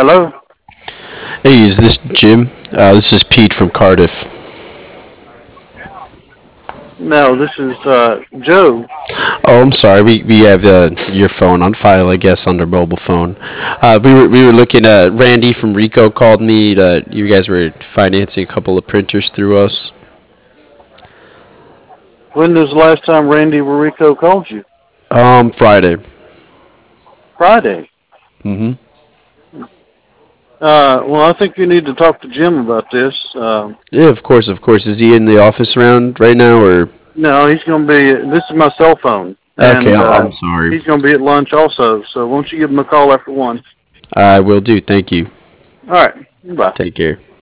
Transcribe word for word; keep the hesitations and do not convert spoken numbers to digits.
Hello? Hey, is this Jim? Uh, this is Pete from Cardiff. No, this is uh, Joe. Oh, I'm sorry. We we have uh, your phone on file, I guess, under mobile phone. Uh, we were we were looking at Randy from Rico called me. Uh, you guys were financing a couple of printers through us. When was the last time Randy Rico called you? Um, Friday. Friday. Mhm. Uh, well, I think you need to talk to Jim about this. Um, Yeah, of course, of course. Is he in the office around right now, or? no, he's going to be. This is my cell phone, Okay, and I- uh, I'm sorry. he's going to be at lunch also. So, won't you give him a call after one? I will do. Thank you. All right. Bye. Take care.